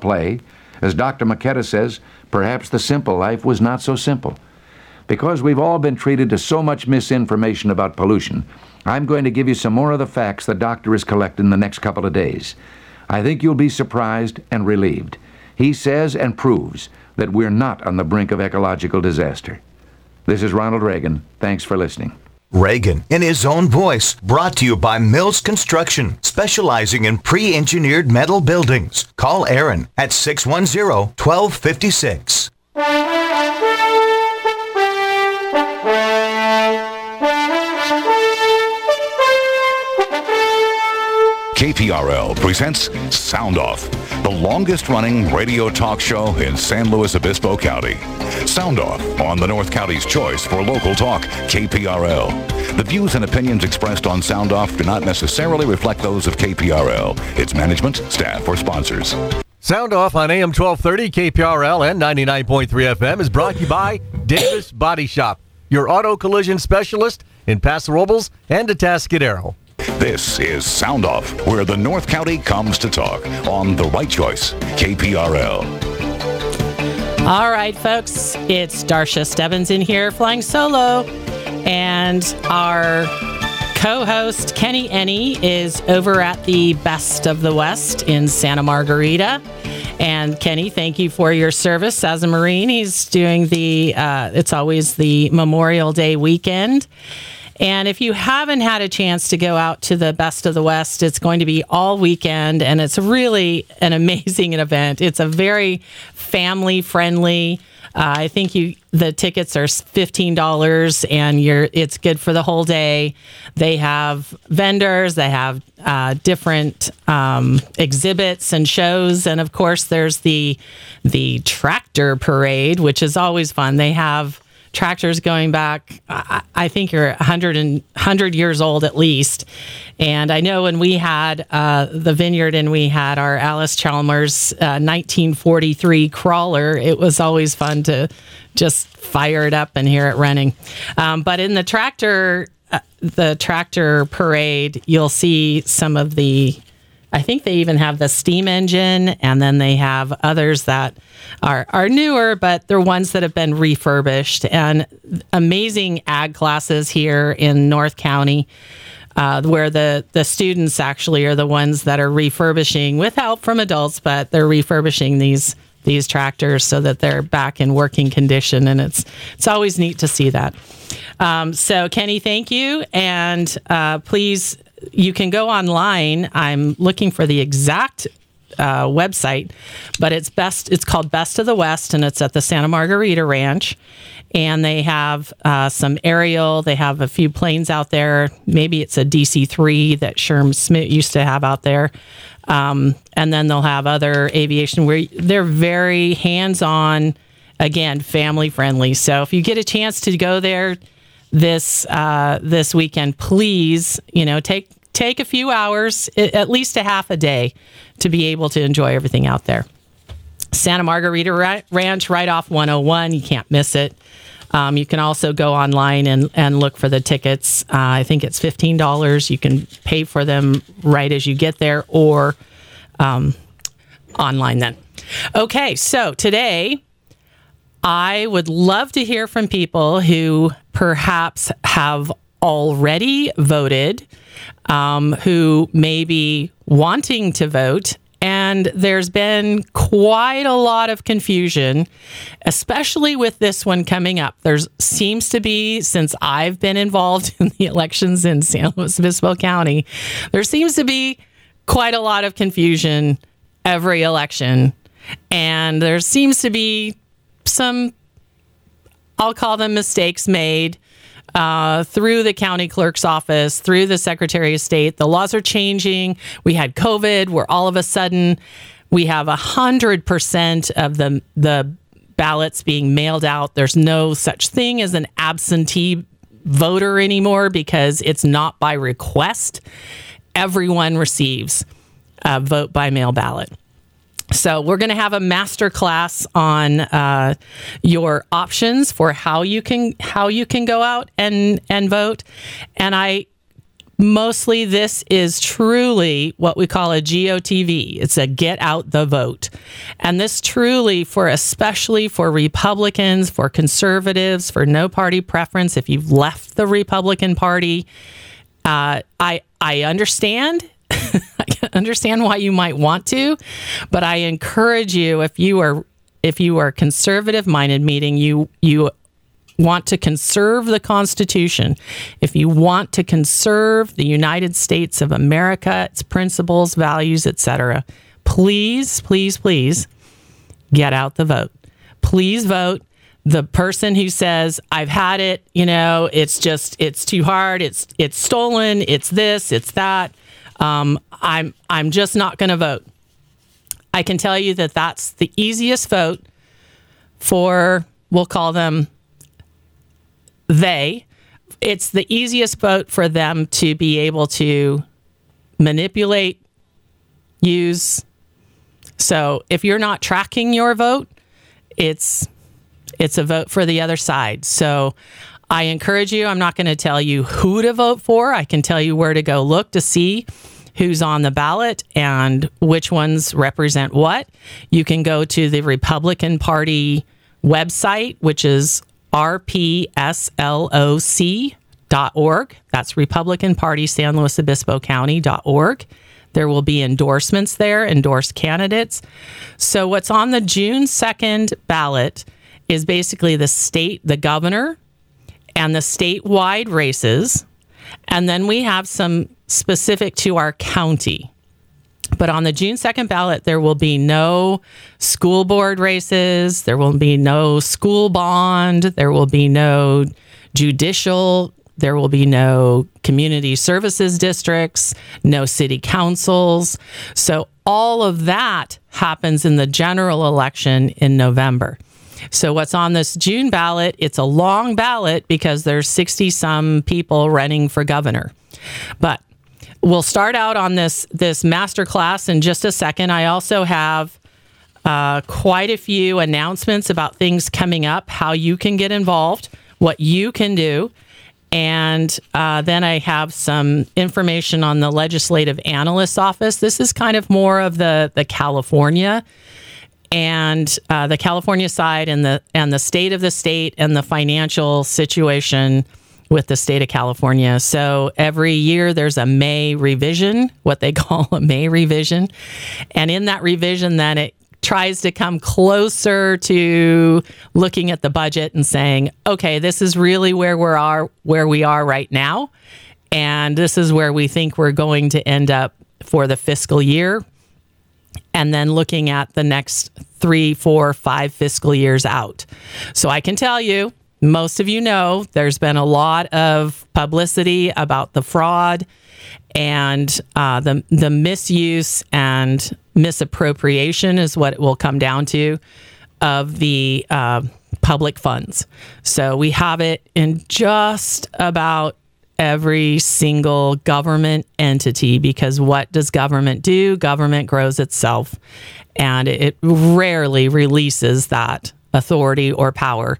play. As Dr. Maketa says, perhaps the simple life was not so simple. Because we've all been treated to so much misinformation about pollution, I'm going to give you some more of the facts the doctor is collecting in the next couple of days. I think you'll be surprised and relieved. He says and proves that we're not on the brink of ecological disaster. This is Ronald Reagan. Thanks for listening. Reagan, in his own voice, brought to you by Mills Construction, specializing in pre-engineered metal buildings. Call Aaron at 610-1256. KPRL presents Sound Off, the longest-running radio talk show in San Luis Obispo County. Sound Off on the North County's choice for local talk, KPRL. The views and opinions expressed on Sound Off do not necessarily reflect those of KPRL, its management, staff, or sponsors. Sound Off on AM 1230, KPRL, and 99.3 FM is brought to you by Davis Body Shop, your auto collision specialist in Paso Robles and Atascadero. This is Sound Off, where the North County comes to talk on The Right Choice, KPRL. All right, folks, it's Darsha Stebbins in here flying solo, and our co-host Kenny Enney is over at the Best of the West in Santa Margarita. And Kenny, thank you for your service as a Marine. He's doing it's always the Memorial Day weekend. And if you haven't had a chance to go out to the Best of the West, it's going to be all weekend, and it's really an amazing event. It's a very family-friendly. I think the tickets are $15, and it's good for the whole day. They have vendors, they have different exhibits and shows, and of course, there's the tractor parade, which is always fun. They have tractors going back, I think you're 100 years old at least. And I know when we had the vineyard and we had our Alice Chalmers 1943 crawler, it was always fun to just fire it up and hear it running. But in the tractor parade, you'll see some of I think they even have the steam engine, and then they have others that are newer, but they're ones that have been refurbished. And amazing ag classes here in North County, where the students actually are the ones that are refurbishing with help from adults, but they're refurbishing these tractors so that they're back in working condition, and it's always neat to see that. So Kenny, thank you, and please. You can go online. I'm looking for the exact website, but it's called Best of the West, and it's at the Santa Margarita Ranch. And they have some aerial. They have a few planes out there. Maybe it's a DC-3 that Sherm Smith used to have out there. And then they'll have other aviation where they're very hands-on, again, family-friendly. So if you get a chance to go there this weekend, please, take a few hours, at least a half a day, to be able to enjoy everything out there. Santa Margarita Ranch, right off 101. You can't miss it. You can also go online and look for the tickets. I think it's $15. You can pay for them right as you get there, or online then. Okay, so today I would love to hear from people who perhaps have already voted, who may be wanting to vote. And there's been quite a lot of confusion, especially with this one coming up. There seems to be, since I've been involved in the elections in San Luis Obispo County, there seems to be quite a lot of confusion every election. And there seems to be some, I'll call them mistakes made through the county clerk's office, through the Secretary of State. The laws are changing. We had COVID, where all of a sudden we have 100% of the ballots being mailed out. There's no such thing as an absentee voter anymore because it's not by request. Everyone receives a vote by mail ballot. So we're going to have a master class on your options for how you can go out and vote. And I mostly this is truly what we call a GOTV. It's a get out the vote. And this truly, especially for Republicans, for conservatives, for no party preference, if you've left the Republican Party, I understand. I understand why you might want to, but I encourage you, if you are conservative minded, meaning you want to conserve the Constitution, if you want to conserve the United States of America, its principles, values, etc., please, please, please get out the vote. Please vote. The person who says, I've had it, it's too hard, it's stolen, it's this, it's that, I'm just not going to vote. I can tell you that that's the easiest vote for, we'll call them they. It's the easiest vote for them to be able to manipulate, use. So if you're not tracking your vote, it's a vote for the other side. So I encourage you, I'm not going to tell you who to vote for. I can tell you where to go look to see who's on the ballot and which ones represent what. You can go to the Republican Party website, which is rpsloc.org. That's Republican Party San Luis Obispo County.org. There will be endorsements there, endorsed candidates. So what's on the June 2nd ballot is basically the governor and the statewide races. And then we have some specific to our county. But on the June 2nd ballot, there will be no school board races. There will be no school bond. There will be no judicial. There will be no community services districts, no city councils. So all of that happens in the general election in November. So what's on this June ballot, it's a long ballot because there's 60-some people running for governor. But we'll start out on this master class in just a second. I also have quite a few announcements about things coming up, how you can get involved, what you can do. And then I have some information on the Legislative Analyst's Office. This is kind of more of the California and the California side and the state of the state and the financial situation with the state of California. So every year there's a May revision, what they call a May revision. And in that revision, then it tries to come closer to looking at the budget and saying, okay, this is really where we are right now. And this is where we think we're going to end up for the fiscal year. And then looking at the next 3, 4, 5 fiscal years out. So I can tell you, most of you know, there's been a lot of publicity about the fraud and the misuse and misappropriation is what it will come down to of the public funds. So we have it in just about every single government entity, because what does government do? Government grows itself, and it rarely releases that authority or power.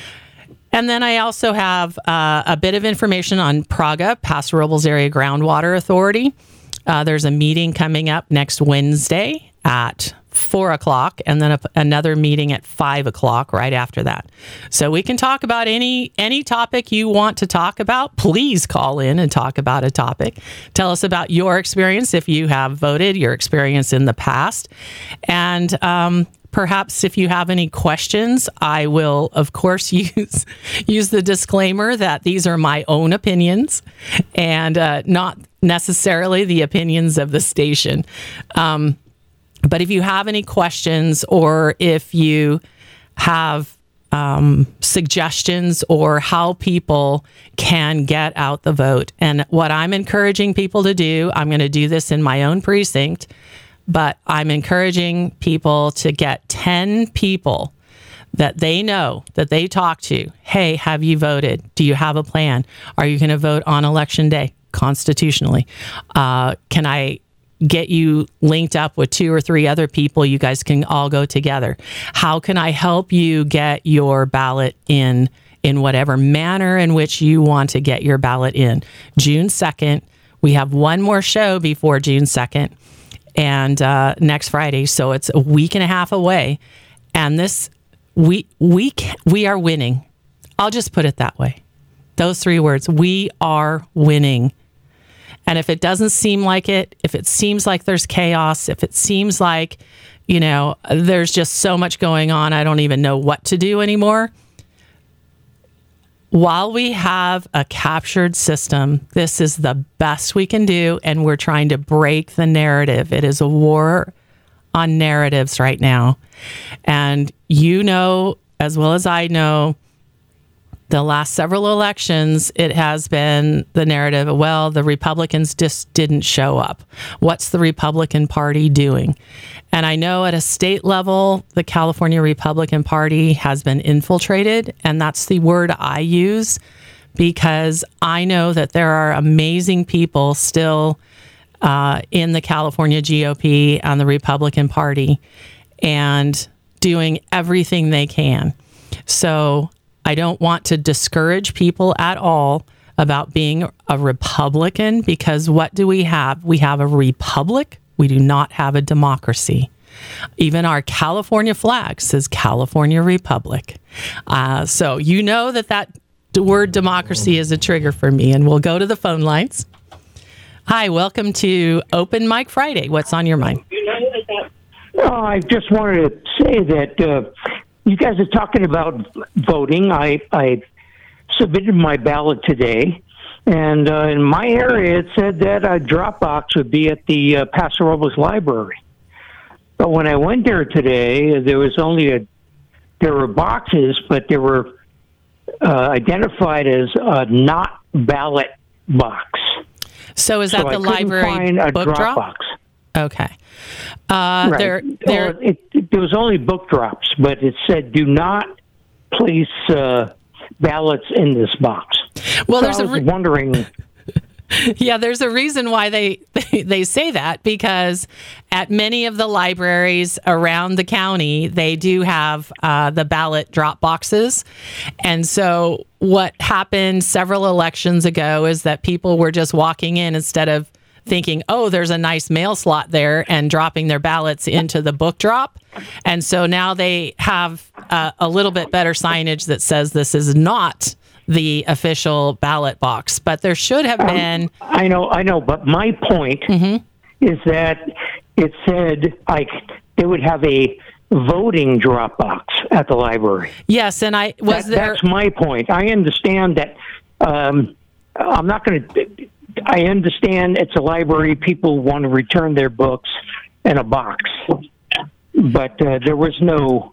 And then I also have a bit of information on PRAGA, Paso Robles Area Groundwater Authority. There's a meeting coming up next Wednesday at 4 o'clock, and then another meeting at 5 o'clock right after that. So we can talk about any topic you want to talk about. Please call in and talk about a topic. Tell us about your experience if you have voted, your experience in the past. And perhaps if you have any questions, I will, of course, use the disclaimer that these are my own opinions and not necessarily the opinions of the station. But if you have any questions or if you have suggestions or how people can get out the vote, and what I'm encouraging people to do, I'm going to do this in my own precinct, but I'm encouraging people to get 10 people that they know, that they talk to. Hey, have you voted? Do you have a plan? Are you going to vote on election day constitutionally? Can I get you linked up with 2 or 3 other people? You guys can all go together. How can I help you get your ballot in whatever manner in which you want to get your ballot in? June 2nd, We have one more show before June 2nd and next Friday, so it's a week and a half away. And this week, we are winning. I'll just put it that way. Those 3 words, we are winning. And if it doesn't seem like it, if it seems like there's chaos, if it seems like, there's just so much going on, I don't even know what to do anymore. While we have a captured system, this is the best we can do, and we're trying to break the narrative. It is a war on narratives right now. And as well as I know, the last several elections, it has been the narrative, well, the Republicans just didn't show up. What's the Republican Party doing? And I know at a state level, the California Republican Party has been infiltrated, and that's the word I use because I know that there are amazing people still in the California GOP and the Republican Party and doing everything they can. So I don't want to discourage people at all about being a Republican because what do we have? We have a republic. We do not have a democracy. Even our California flag says California Republic. So that word democracy is a trigger for me, and we'll go to the phone lines. Hi, welcome to Open Mic Friday. What's on your mind? I just wanted to say that you guys are talking about voting. I submitted my ballot today, and in my area it said that a drop box would be at the Paso Robles Library. But when I went there today, there were boxes, but they were identified as a not ballot box. So is that the library find a book drop box? Okay. Right. There was only book drops, but it said do not place ballots in this box. Well, so I was wondering. Yeah, there's a reason why they say that, because at many of the libraries around the county, they do have the ballot drop boxes. And so what happened several elections ago is that people were just walking in instead of thinking, oh, there's a nice mail slot there, and dropping their ballots into the book drop. And so now they have a little bit better signage that says this is not the official ballot box, but there should have been. I know, but my point is that it said they would have a voting drop box at the library. Yes, and That's my point. I understand that. I'm not going to. I understand it's a library. People want to return their books in a box, but there was no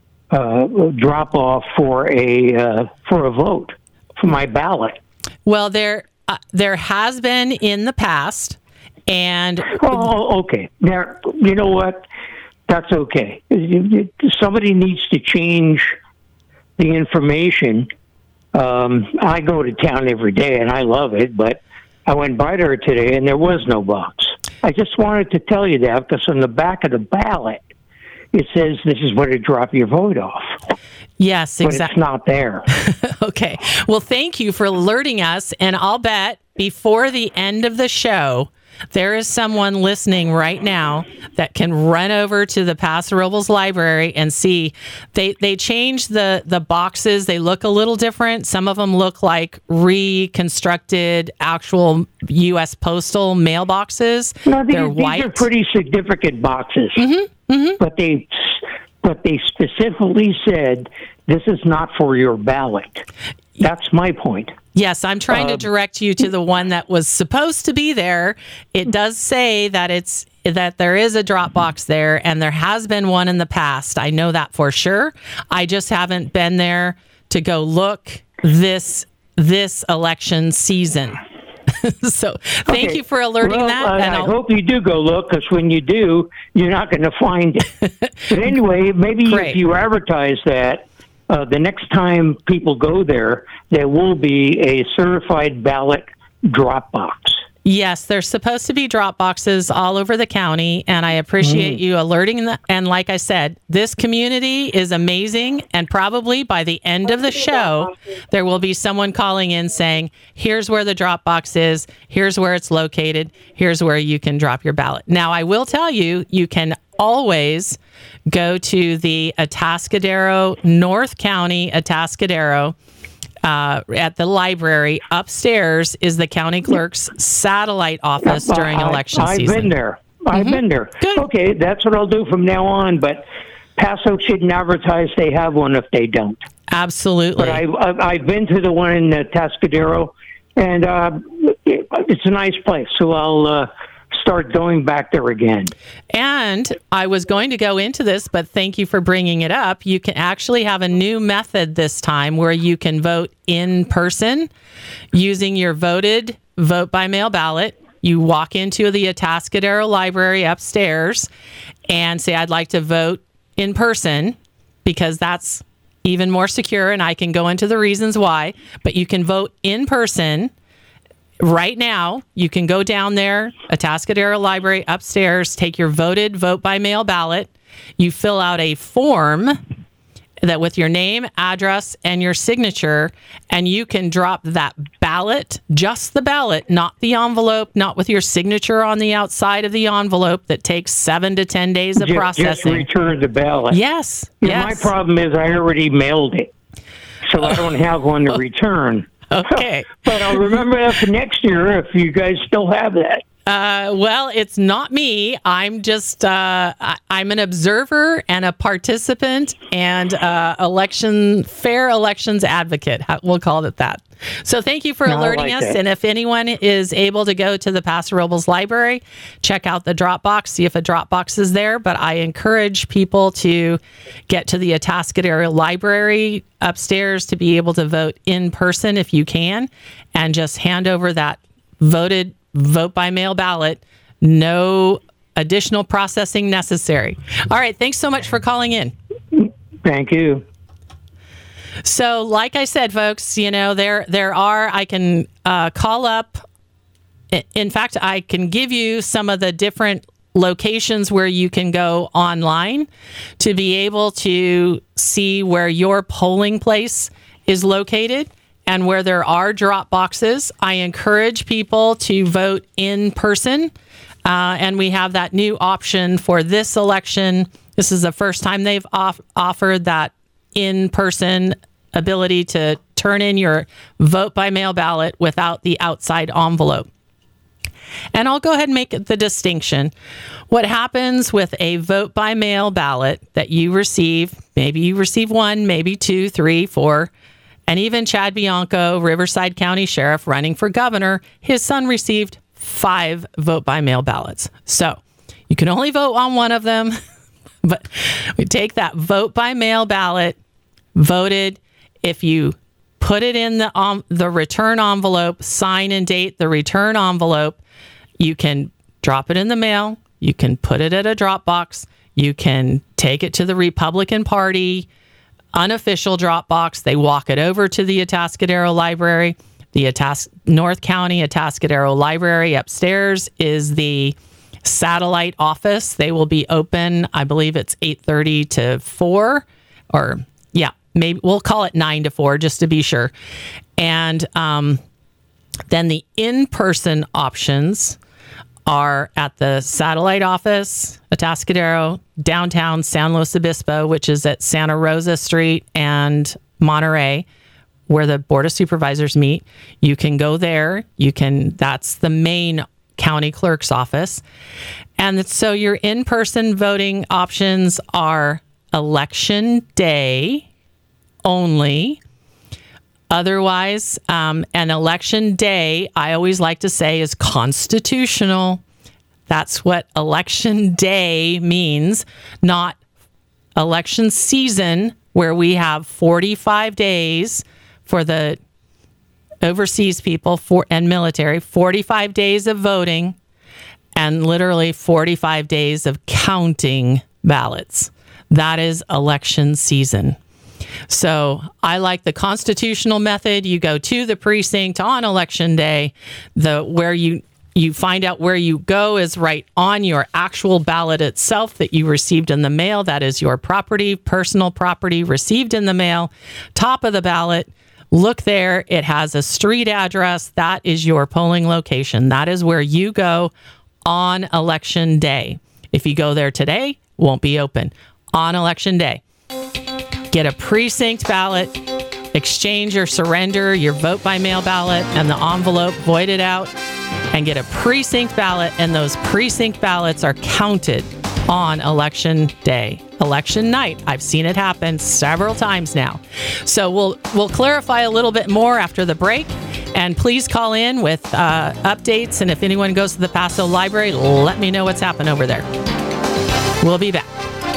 drop off for a vote for my ballot. Well, there has been in the past, and okay. There, you know what? That's okay. Somebody needs to change the information. I go to town every day, and I love it, but I went by there today, and there was no box. I just wanted to tell you that because on the back of the ballot, it says this is where to drop your vote off. Yes, exactly. But it's not there. Okay. Well, thank you for alerting us. And I'll bet before the end of the show, there is someone listening right now that can run over to the Paso Robles Library and see. They changed the boxes. They look a little different. Some of them look like reconstructed actual U.S. postal mailboxes. No, they're white. These are pretty significant boxes. But they specifically said this is not for your ballot. That's my point. Yes, I'm trying to direct you to the one that was supposed to be there. It does say that there is a drop box there, and there has been one in the past. I know that for sure. I just haven't been there to go look this election season. So thank you for alerting that. And I hope you do go look, because when you do, you're not going to find it. But anyway, maybe if you advertise that, the next time people go there will be a certified ballot drop box. Yes, there's supposed to be drop boxes all over the county, and I appreciate you alerting them. And like I said, this community is amazing, and probably by the end of the show, there will be someone calling in saying, here's where the drop box is, here's where it's located, here's where you can drop your ballot. Now, I will tell you, you can always go to the Atascadero, North County Atascadero, at the library. Upstairs is the county clerk's satellite office during election season. I've been there. I've been there. Good. Okay, that's what I'll do from now on, but Paso shouldn't advertise they have one if they don't. Absolutely. But I've been to the one in Atascadero, and it's a nice place, so I'll start going back there again. And I was going to go into this, but thank you for bringing it up. You can actually have a new method this time where you can vote in person using your vote by mail ballot. You walk into the Atascadero Library upstairs and say, I'd like to vote in person, because that's even more secure, and I can go into the reasons why. But you can vote in person right now. You can go down there, Atascadero Library upstairs, take your vote by mail ballot. You fill out a form that with your name, address, and your signature, and you can drop that ballot, just the ballot, not the envelope, not with your signature on the outside of the envelope that takes 7 to 10 days of processing. Just return the ballot. Yes. My problem is I already mailed it, so I don't have one to return. Okay. But I'll remember that for next year if you guys still have that. Well, it's not me. I'm just, I'm an observer and a participant and fair elections advocate. We'll call it that. So thank you for alerting us. That. And if anyone is able to go to the Paso Robles Library, check out the drop box, see if a drop box is there. But I encourage people to get to the Atascadero Library upstairs to be able to vote in person if you can, and just hand over that vote by mail ballot. No additional processing necessary. All right. Thanks so much for calling in. Thank you. So, like I said, folks, there are, I can call up. In fact, I can give you some of the different locations where you can go online to be able to see where your polling place is located and where there are drop boxes. I encourage people to vote in person. And we have that new option for this election. This is the first time they've offered that in-person ability to turn in your vote by mail ballot without the outside envelope. And I'll go ahead and make the distinction. What happens with a vote by mail ballot that you receive, maybe you receive 1, maybe 2, 3, 4, and even Chad Bianco, Riverside County Sheriff running for governor, his son received 5 vote by mail ballots. So you can only vote on one of them, but we take that vote by mail ballot, voted. If you put it in the return envelope, sign and date the return envelope, you can drop it in the mail. You can put it at a drop box. You can take it to the Republican Party unofficial drop box. They walk it over to the Atascadero Library. The North County Atascadero Library upstairs is the satellite office. They will be open, I believe it's 8:30 to 4, or maybe we'll call it 9 to 4 just to be sure. And then the in-person options are at the satellite office, Atascadero, downtown San Luis Obispo, which is at Santa Rosa Street and Monterey, where the Board of Supervisors meet. You can go there. That's the main county clerk's office. And so your in-person voting options are election day only. Otherwise, an election day, I always like to say, is constitutional. That's what election day means, not election season, where we have 45 days for the overseas people and military, 45 days of voting, and literally 45 days of counting ballots. That is election season. So I like the constitutional method. You go to the precinct on election day, where you You find out where you go is right on your actual ballot itself that you received in the mail. That is your property, personal property received in the mail. Top of the ballot, look there. It has a street address. That is your polling location. That is where you go on election day. If you go there today, won't be open. On election day, get a precinct ballot, exchange or surrender your vote by mail ballot and the envelope, void it out, and get a precinct ballot, and those precinct ballots are counted on election day, election night. I've seen it happen several times now. So we'll clarify a little bit more after the break, and please call in with updates, and if anyone goes to the Paso Library, let me know what's happened over there. We'll be back.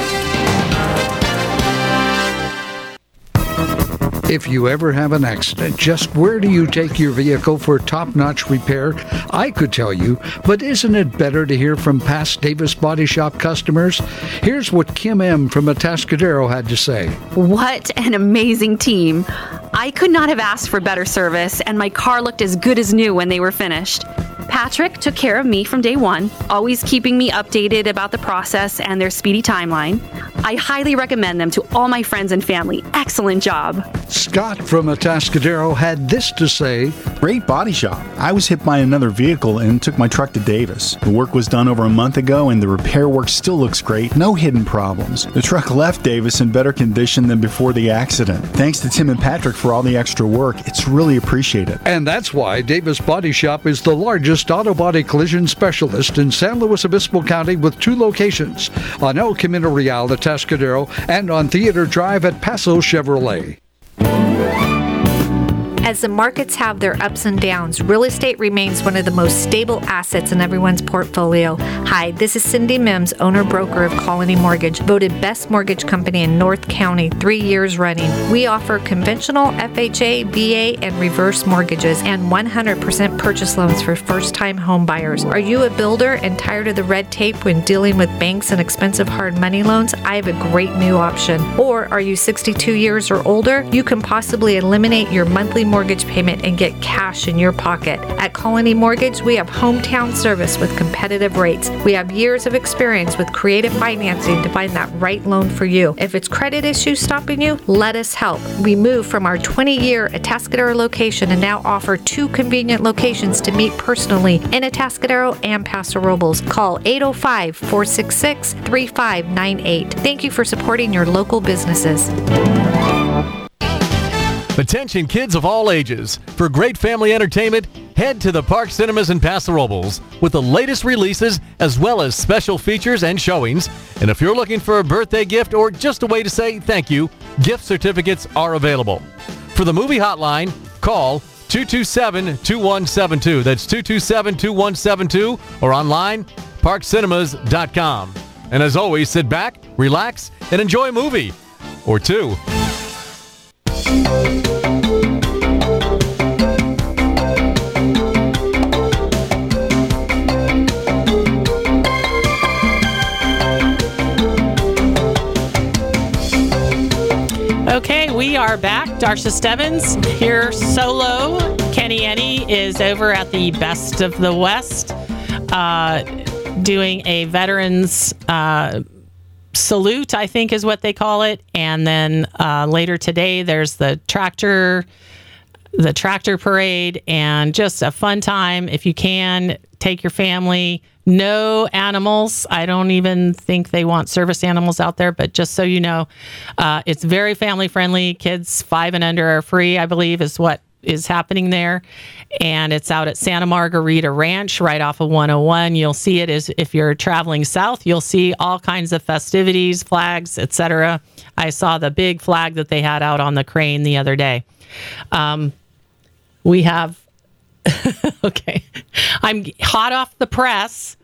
If you ever have an accident, just where do you take your vehicle for top-notch repair? I could tell you, but isn't it better to hear from past Davis Body Shop customers? Here's what Kim M. from Atascadero had to say. What an amazing team. I could not have asked for better service, and my car looked as good as new when they were finished. Patrick took care of me from day one, always keeping me updated about the process and their speedy timeline. I highly recommend them to all my friends and family. Excellent job. Scott from Atascadero had this to say. Great body shop. I was hit by another vehicle and took my truck to Davis. The work was done over a month ago and the repair work still looks great. No hidden problems. The truck left Davis in better condition than before the accident. Thanks to Tim and Patrick for all the extra work. It's really appreciated. And that's why Davis Body Shop is the largest auto body collision specialist in San Luis Obispo County with 2 locations, on El Camino Real, Atascadero, and on Theater Drive at Paso Chevrolet. As the markets have their ups and downs, real estate remains one of the most stable assets in everyone's portfolio. Hi, this is Cindy Mims, owner-broker of Colony Mortgage, voted best mortgage company in North County 3 years running. We offer conventional FHA, VA, and reverse mortgages and 100% purchase loans for first-time home buyers. Are you a builder and tired of the red tape when dealing with banks and expensive hard money loans? I have a great new option. Or are you 62 years or older? You can possibly eliminate your monthly mortgage payment and get cash in your pocket. At Colony Mortgage, we have hometown service with competitive rates. We have years of experience with creative financing to find that right loan for you. If it's credit issues stopping you, let us help. We moved from our 20-year Atascadero location and now offer 2 convenient locations to meet personally in Atascadero and Paso Robles. Call 805-466-3598. Thank you for supporting your local businesses. Attention kids of all ages. For great family entertainment, head to the Park Cinemas in Paso Robles with the latest releases as well as special features and showings. And if you're looking for a birthday gift or just a way to say thank you, gift certificates are available. For the movie hotline, call 227-2172. That's 227-2172 or online, parkcinemas.com. And as always, sit back, relax, and enjoy a movie or two. Okay, we are back. Darsha Stebbins here solo. Kenny Ennie is over at the Best of the West doing a veterans salute, I think is what they call it. And then later today, there's the tractor parade, and just a fun time. If you can, take your family. No animals. I don't even think they want service animals out there, but just so you know, it's very family friendly. Kids 5 and under are free, I believe, is what is happening there. And it's out at Santa Margarita Ranch right off of 101. You'll see it as if you're traveling south, you'll see all kinds of festivities, flags, etc. I saw the big flag that they had out on the crane the other day. We have okay. I'm hot off the press.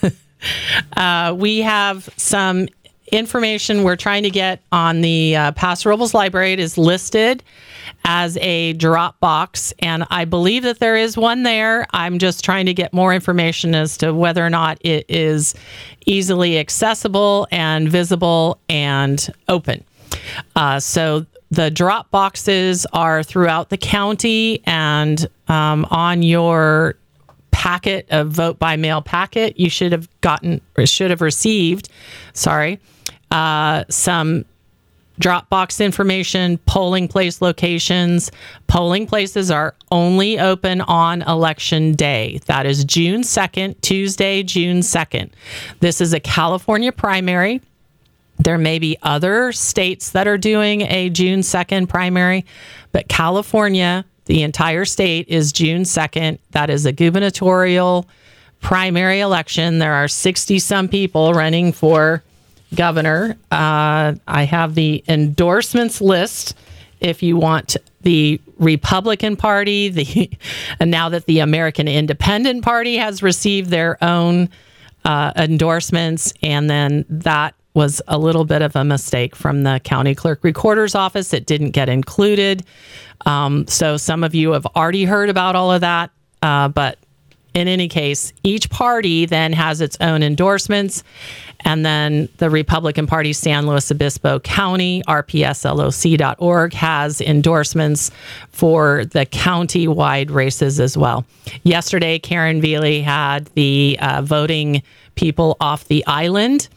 We have some information we're trying to get on the Paso Robles Library. It is listed as a drop box, and I believe that there is one there. I'm just trying to get more information as to whether or not it is easily accessible and visible and open. So the drop boxes are throughout the county, and on your packet, a vote by mail packet. You should have gotten, or should have received, some Dropbox information, polling place locations. Polling places are only open on election day. That is June 2nd, Tuesday, June 2nd. This is a California primary. There may be other states that are doing a June 2nd primary, but California, the entire state, is June 2nd. That is a gubernatorial primary election. There are 60-some people running for governor. I have the endorsements list if you want the Republican Party, and now that the American Independent Party has received their own endorsements, and then that was a little bit of a mistake from the county clerk recorder's office. It didn't get included. So some of you have already heard about all of that, but in any case, each party then has its own endorsements. And then the Republican Party, San Luis Obispo County, rpsloc.org, has endorsements for the county-wide races as well. Yesterday, Karen Veely had the voting people off the island.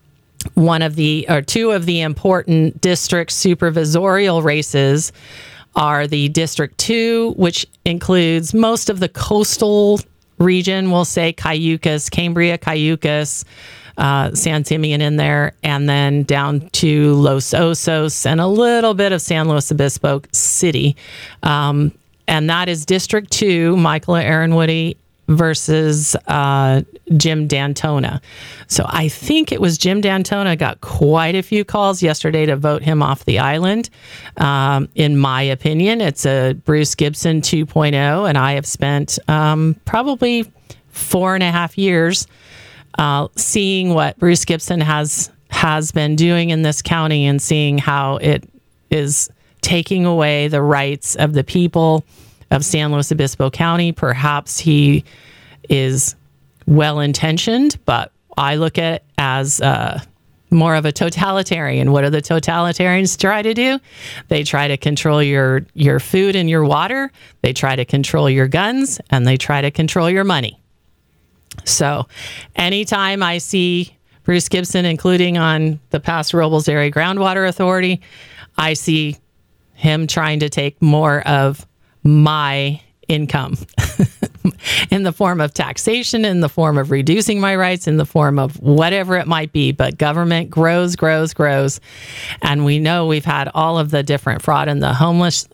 Two of the important district supervisorial races are the District 2, which includes most of the coastal region, we'll say Cayucas, Cambria, Cayucas, San Simeon in there, and then down to Los Osos and a little bit of San Luis Obispo City. And that is District 2, Michaela Aaron-Woody versus Jim D'Antona. So I think it was Jim D'Antona got quite a few calls yesterday to vote him off the island. In my opinion, it's a Bruce Gibson 2.0, and I have spent probably 4.5 years seeing what Bruce Gibson has been doing in this county and seeing how it is taking away the rights of the people of San Luis Obispo County. Perhaps he is well-intentioned, but I look at it as more of a totalitarian. What do the totalitarians try to do? They try to control your food and your water. They try to control your guns, and they try to control your money. So anytime I see Bruce Gibson, including on the Paso Robles Area Groundwater Authority, I see him trying to take more of my income in the form of taxation, in the form of reducing my rights, in the form of whatever it might be. But government grows. And we know we've had all of the different fraud in the homeless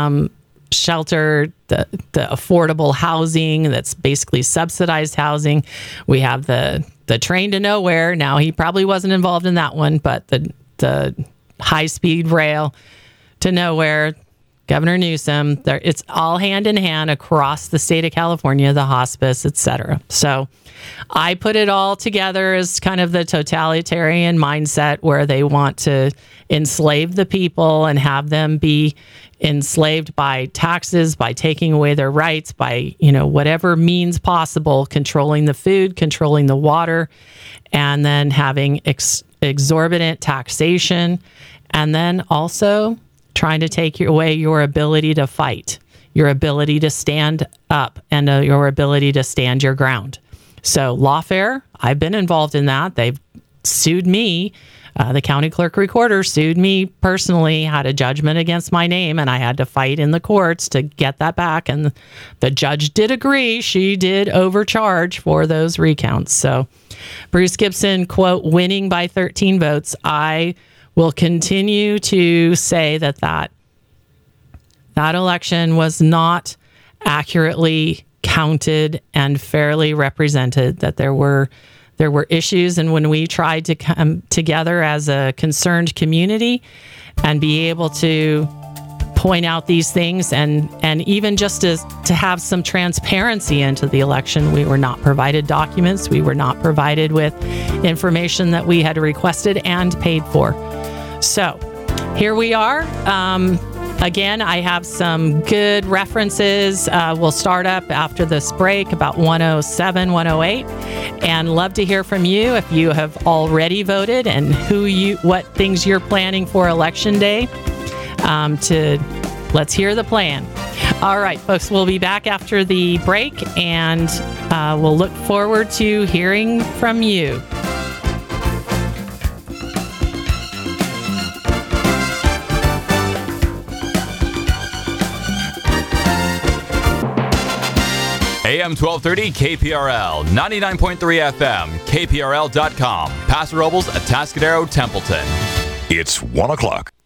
shelter, the affordable housing that's basically subsidized housing. We have the train to nowhere. Now, he probably wasn't involved in that one, but the high-speed rail to nowhere, Governor Newsom, it's all hand in hand across the state of California, the hospice, etc. So I put it all together as kind of the totalitarian mindset where they want to enslave the people and have them be enslaved by taxes, by taking away their rights, by, whatever means possible, controlling the food, controlling the water, and then having exorbitant taxation, and then also trying to take away your ability to fight, your ability to stand up, and your ability to stand your ground. So lawfare, I've been involved in that. They've sued me. The county clerk recorder sued me personally, had a judgment against my name, and I had to fight in the courts to get that back. And the judge did agree. She did overcharge for those recounts. So Bruce Gibson, quote, winning by 13 votes. I will continue to say that election was not accurately counted and fairly represented, that there were issues. And when we tried to come together as a concerned community and be able to point out these things and even just to have some transparency into the election, we were not provided documents. We were not provided with information that we had requested and paid for. So here we are. Again, I have some good references. We'll start up after this break, about 107, 108, and love to hear from you if you have already voted and what things you're planning for Election Day. Let's hear the plan. All right, folks, we'll be back after the break, and we'll look forward to hearing from you. AM 1230 KPRL, 99.3 FM, KPRL.com, Paso Robles, Atascadero, Templeton. It's 1 o'clock.